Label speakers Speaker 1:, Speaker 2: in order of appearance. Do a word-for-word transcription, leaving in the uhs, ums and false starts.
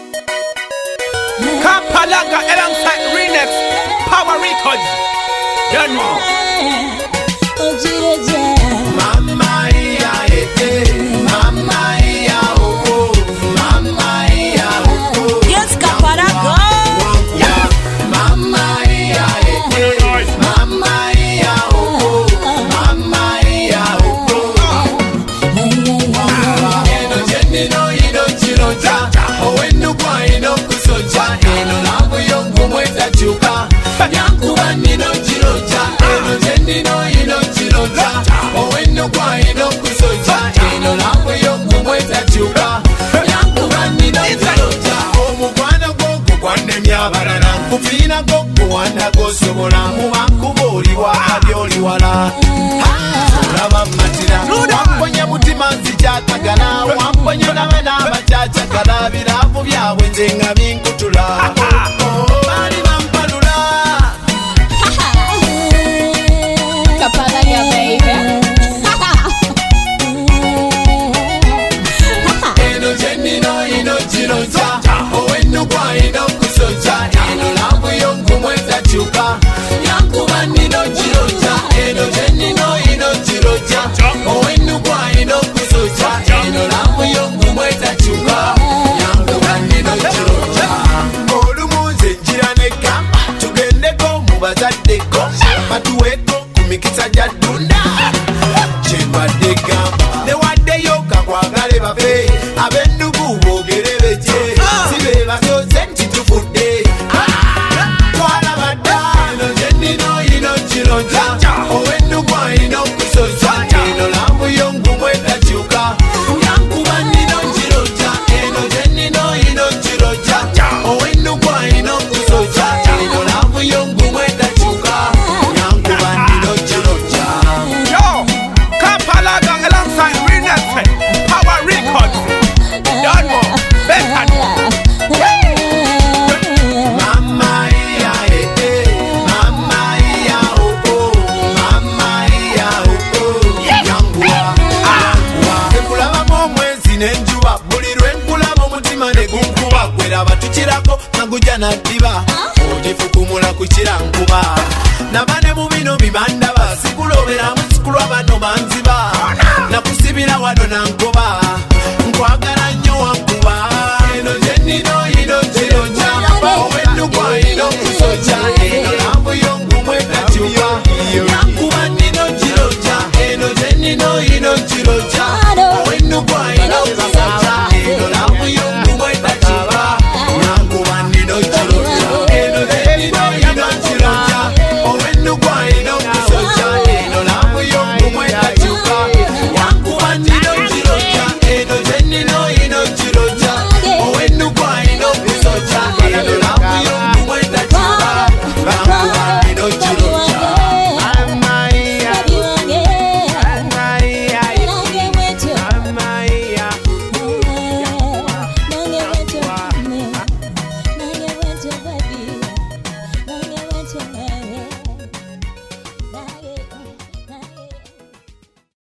Speaker 1: Kapalaga alongside Remix, Power Records. You know.
Speaker 2: Mama iya ete, mama iya oko, mama iya oko.
Speaker 3: Yes, Kapalaga.
Speaker 2: Yeah, mama iya ete, mama iya oko, mama iya oko. Eno jenni no ino chiroja, owenu kwa ino kusoja, eno labu yongu mweta chuka, yankuba nino chiroja, eno jenni no ino chiroja, owenu kwa ino kusoja, eno labu yongu mweta chuka, yankuba nino chiroja. Omugwana gogo gwane myabarana, kufina gogo wanda gosobola, mubankuboli wa abyoli wala. Rama matira, wamponya mutima nzijatagana, wamponya nawe n'abachachakala, biravu byawe nze nga binkutula. Bali bampalula.
Speaker 3: Kapalaga, baby.
Speaker 2: Eno jenni no ino chiroja, owenu kwa ino kusoja, eno lavu yongu mweta chuka, yankuba nino chiroja, eno jenni no ino chiroja, owenu kwa ino kusoja, eno lavu yongu mweta chuka, yankuba nino chiroja. Olumuze njira nekamba, tugendeko mubazaddeko, batuweko kumikisa jadunda, chembadde gamba, newaddeyo kakwagale bafe, abendugu boogere beje, sibe basoze nti tufudde. Twalabadda, eno jenni no ino chiroja, ow'endugu alina okusoza, eno lambu yongu mwetakyuka, yankuba nino chiroja, eno jenni no ino chiroja, ow'endugu alina okusoza, eno lambu yongu mwetakyuka, yankuba nino chiroja.
Speaker 1: Yo, Kapalaga alongside Remix, Power Records. You know. Better.
Speaker 2: Mama iya ete, mama iya oko, mama iya oko, yanguwa, yanguwa. Enkulaba omwezi n'enjuba, buli lwe nkulaba omutima ne gunkuba, gweraba tukirako naguja naddiba, ogifukumula kukira nkuba. Nabane mu bino bibandaba, sikuloberamu sikulwa bano banziba, nakusibira wano nangoba,